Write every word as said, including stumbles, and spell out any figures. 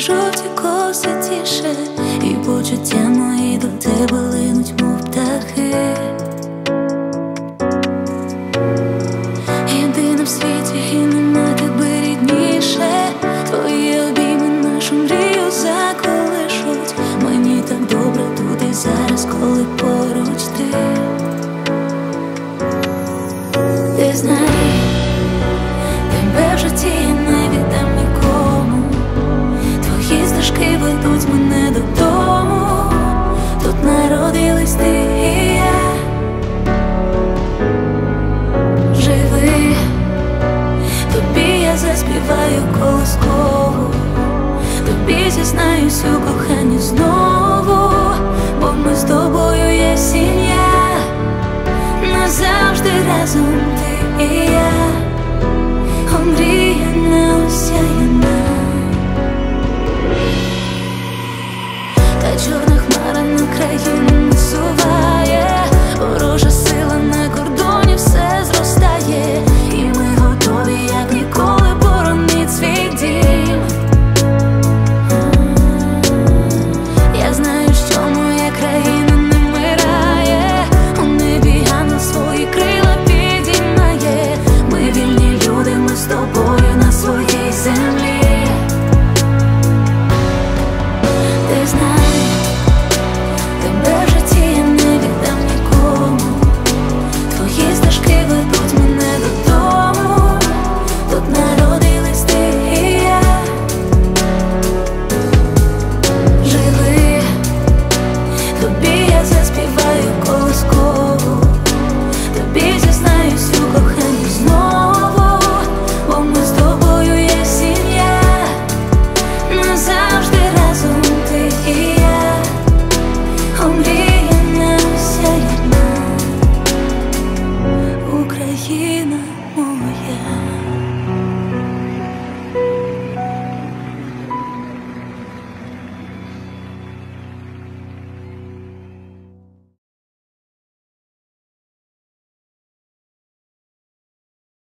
жовті коси тіше, і почуття мої до тебе линуть, мов птахи. Єдина в світі, і нема тебе рідніше. Твої обійми нашу мрію заколишуть. Мені так добре тут і зараз, коли поруч ти. Ти знай, тебе в житті я не віддам нікому. Твої стежки ведуть мене додому. Тут народились ти і я. Живи, тобі я заспіваю колискову, тобі зізнаюсь у коханні знову, бо ми з тобою є сім'я, назавжди разом ти і я. Омріяна, осяяна